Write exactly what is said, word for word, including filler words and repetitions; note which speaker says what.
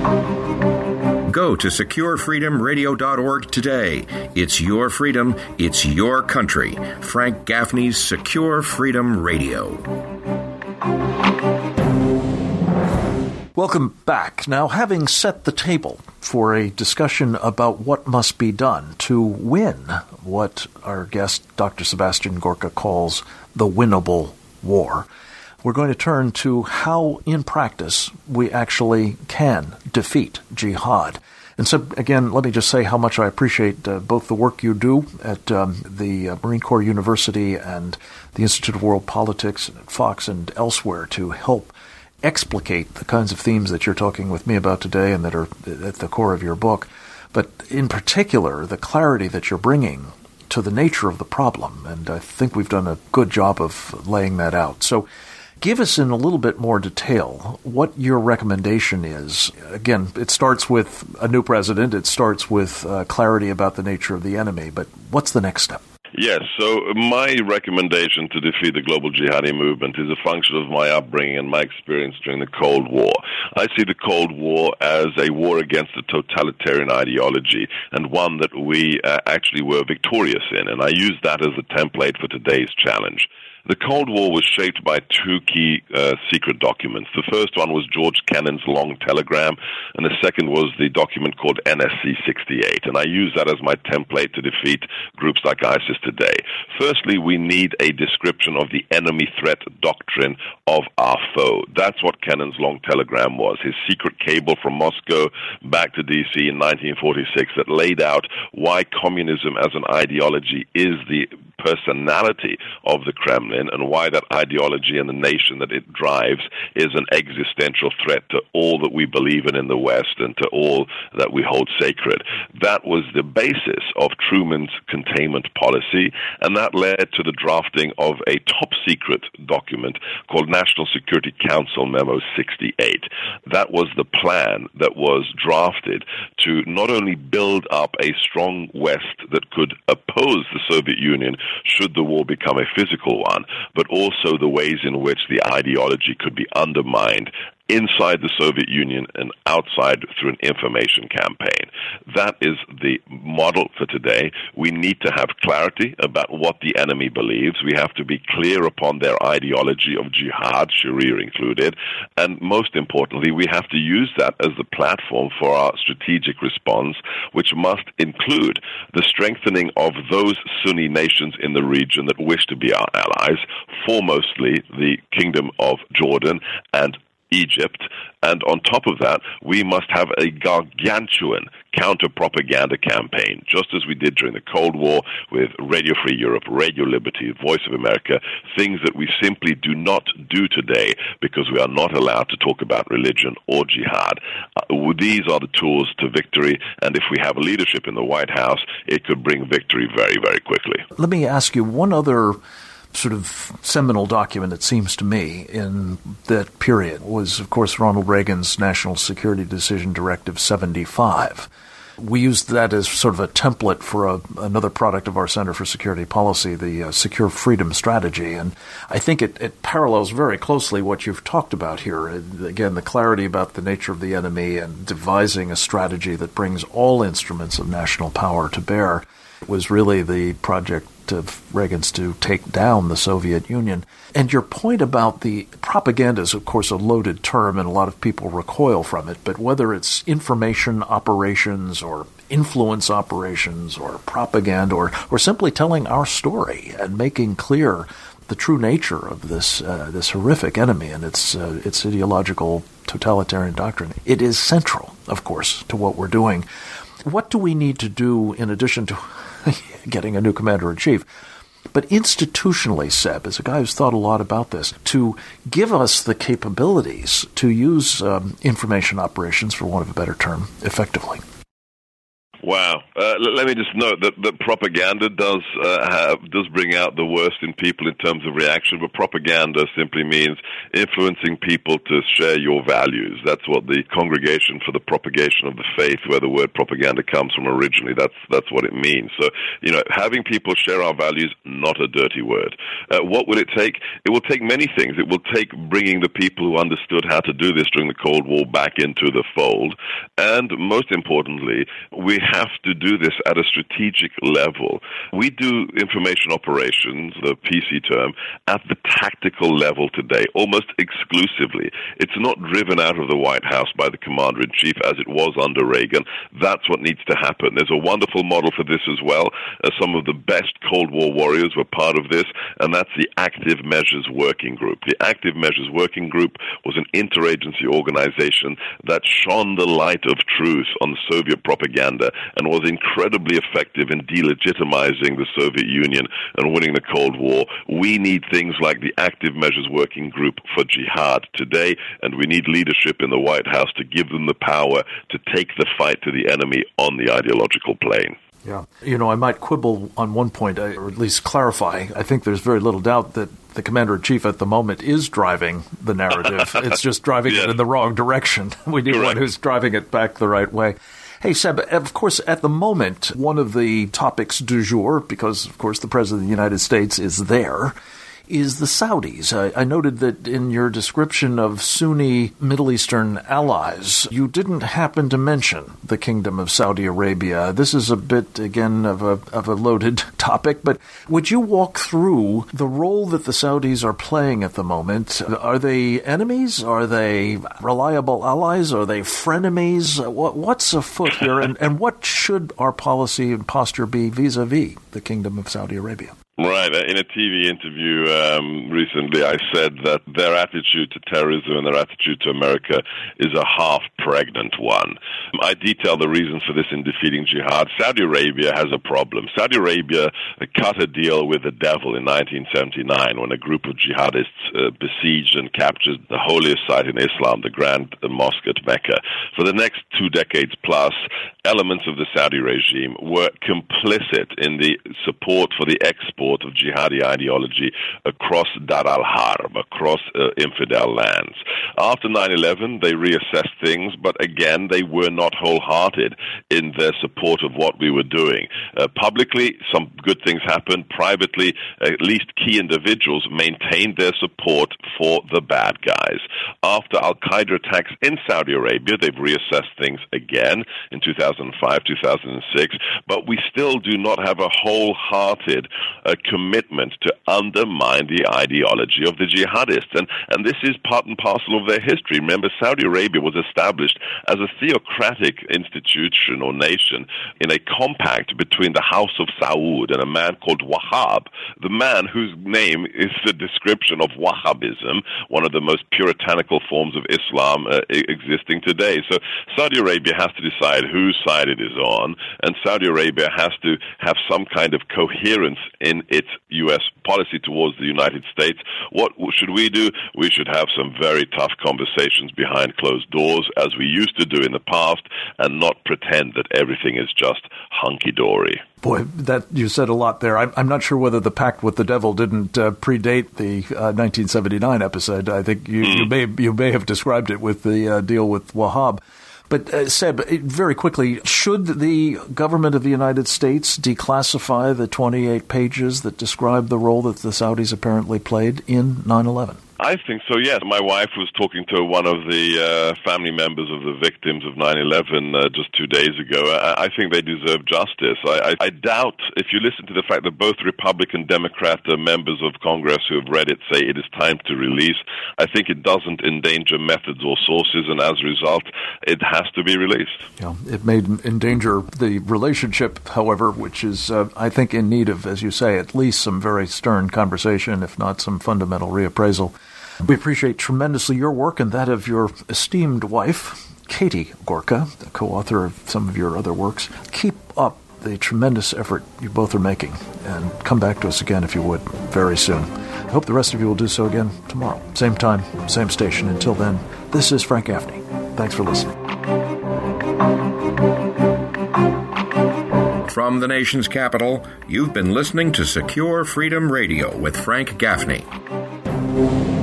Speaker 1: Go to secure freedom radio dot org today. It's your freedom. It's your country. Frank Gaffney's Secure Freedom Radio.
Speaker 2: Welcome back. Now, having set the table for a discussion about what must be done to win what our guest, Doctor Sebastian Gorka, calls the winnable war, we're going to turn to how, in practice, we actually can defeat jihad. And so, again, let me just say how much I appreciate uh, both the work you do at um, the uh, Marine Corps University and the Institute of World Politics and at Fox and elsewhere to help explicate the kinds of themes that you're talking with me about today and that are at the core of your book. But in particular, the clarity that you're bringing to the nature of the problem. And I think we've done a good job of laying that out. So give us in a little bit more detail what your recommendation is. Again, it starts with a new president. It starts with uh, clarity about the nature of the enemy. But what's the next step?
Speaker 3: Yes, so my recommendation to defeat the global jihadi movement is a function of my upbringing and my experience during the Cold War. I see the Cold War as a war against a totalitarian ideology and one that we uh, actually were victorious in, and I use that as a template for today's challenge. The Cold War was shaped by two key uh, secret documents. The first one was George Kennan's Long Telegram, and the second was the document called N S C sixty-eight, and I use that as my template to defeat groups like ISIS today. Firstly, we need a description of the enemy threat doctrine of our foe. That's what Kennan's Long Telegram was, his secret cable from Moscow back to D C in nineteen forty-six that laid out why communism as an ideology is the personality of the Kremlin and why that ideology and the nation that it drives is an existential threat to all that we believe in in the West and to all that we hold sacred. That was the basis of Truman's containment policy, and that led to the drafting of a top-secret document called National Security Council Memo sixty-eight. That was the plan that was drafted to not only build up a strong West that could oppose the Soviet Union should the war become a physical one, but also the ways in which the ideology could be undermined inside the Soviet Union and outside through an information campaign. That is the model for today. We need to have clarity about what the enemy believes. We have to be clear upon their ideology of jihad, Sharia included, and most importantly, we have to use that as the platform for our strategic response, which must include the strengthening of those Sunni nations in the region that wish to be our allies, foremostly the Kingdom of Jordan and Egypt, and on top of that, we must have a gargantuan counter-propaganda campaign, just as we did during the Cold War with Radio Free Europe, Radio Liberty, Voice of America, things that we simply do not do today because we are not allowed to talk about religion or jihad. Uh, these are the tools to victory, and if we have leadership in the White House, it could bring victory very, very quickly.
Speaker 2: Let me ask you one other sort of seminal document, it seems to me, in that period was, of course, Ronald Reagan's National Security Decision Directive seventy-five. We used that as sort of a template for a, another product of our Center for Security Policy, the uh, Secure Freedom Strategy. And I think it, it parallels very closely what you've talked about here. Again, the clarity about the nature of the enemy and devising a strategy that brings all instruments of national power to bear was really the project of Reagan's to take down the Soviet Union. And your point about the propaganda is, of course, a loaded term, and a lot of people recoil from it. But whether it's information operations or influence operations or propaganda or, or simply telling our story and making clear the true nature of this uh, this horrific enemy and its uh, its ideological totalitarian doctrine, it is central, of course, to what we're doing. What do we need to do in addition to getting a new commander-in-chief, but institutionally, Seb, as a guy who's thought a lot about this, to give us the capabilities to use um, information operations, for want of a better term, effectively?
Speaker 3: Wow. Uh, l- let me just note that, that propaganda does uh, have, does bring out the worst in people in terms of reaction, but propaganda simply means influencing people to share your values. That's what the Congregation for the Propagation of the Faith, where the word propaganda comes from originally, that's that's what it means. So, you know, having people share our values, not a dirty word. Uh, what will it take? It will take many things. It will take bringing the people who understood how to do this during the Cold War back into the fold, and most importantly, we have to do this at a strategic level. We do information operations, the P C term, at the tactical level today, almost exclusively. It's not driven out of the White House by the commander-in-chief as it was under Reagan. That's what needs to happen. There's a wonderful model for this as well. Uh, some of the best Cold War warriors were part of this, and that's the Active Measures Working Group. The Active Measures Working Group was an interagency organization that shone the light of truth on Soviet propaganda and was incredibly effective in delegitimizing the Soviet Union and winning the Cold War. We need things like the Active Measures Working Group for Jihad today, and we need leadership in the White House to give them the power to take the fight to the enemy on the ideological plane.
Speaker 2: Yeah. You know, I might quibble on one point, or at least clarify. I think there's very little doubt that the commander-in-chief at the moment is driving the narrative. It's just driving yes. it in the wrong direction. We need Correct. one who's driving it back the right way. Hey, Seb, of course, at the moment, one of the topics du jour, because, of course, the President of the United States is there, is the Saudis. I, I noted that in your description of Sunni Middle Eastern allies, you didn't happen to mention the Kingdom of Saudi Arabia. This is a bit, again, of a of a loaded topic, but would you walk through the role that the Saudis are playing at the moment? Are they enemies? Are they reliable allies? Are they frenemies? What, what's afoot here, and, and what should our policy and posture be vis-a-vis the Kingdom of Saudi Arabia?
Speaker 3: Right. In a T V interview um, recently, I said that their attitude to terrorism and their attitude to America is a half-pregnant one. I detail the reasons for this in Defeating Jihad. Saudi Arabia has a problem. Saudi Arabia cut a deal with the devil in nineteen seventy-nine when a group of jihadists uh, besieged and captured the holiest site in Islam, the Grand Mosque at Mecca. For the next two decades plus, elements of the Saudi regime were complicit in the support for the export of jihadi ideology across Dar al-Harb, across uh, infidel lands. After nine eleven, they reassessed things, but again, they were not wholehearted in their support of what we were doing. Uh, publicly, some good things happened. Privately, at least key individuals maintained their support for the bad guys. After al-Qaeda attacks in Saudi Arabia, they've reassessed things again in two thousand five, two thousand six, but we still do not have a wholehearted uh, commitment to undermine the ideology of the jihadists. And, and this is part and parcel of their history. Remember, Saudi Arabia was established as a theocratic institution or nation in a compact between the House of Saud and a man called Wahhab, the man whose name is the description of Wahhabism, one of the most puritanical forms of Islam uh, existing today. So Saudi Arabia has to decide whose side it is on, and Saudi Arabia has to have some kind of coherence in its U S policy towards the United States. What should we do? We should have some very tough conversations behind closed doors, as we used to do in the past, and not pretend that everything is just hunky-dory.
Speaker 2: Boy, that you said a lot there. I'm, I'm not sure whether the pact with the devil didn't uh, predate the uh, nineteen seventy-nine episode. I think you, mm. you may you may have described it with the uh, deal with Wahhab. But, uh, Seb, very quickly, should the government of the United States declassify the twenty-eight pages that describe the role that the Saudis apparently played in nine eleven?
Speaker 3: I think so, yes. My wife was talking to one of the uh, family members of the victims of nine eleven uh, just two days ago. I, I think they deserve justice. I, I, I doubt, if you listen to the fact that both Republican and Democrat uh, members of Congress who have read it say it is time to release, I think it doesn't endanger methods or sources, and as a result, it has to be released.
Speaker 2: Yeah, it may endanger the relationship, however, which is, uh, I think, in need of, as you say, at least some very stern conversation, if not some fundamental reappraisal. We appreciate tremendously your work and that of your esteemed wife, Katie Gorka, the co-author of some of your other works. Keep up the tremendous effort you both are making, and come back to us again, if you would, very soon. I hope the rest of you will do so again tomorrow. Same time, same station. Until then, this is Frank Gaffney. Thanks for listening.
Speaker 1: From the nation's capital, you've been listening to Secure Freedom Radio with Frank Gaffney.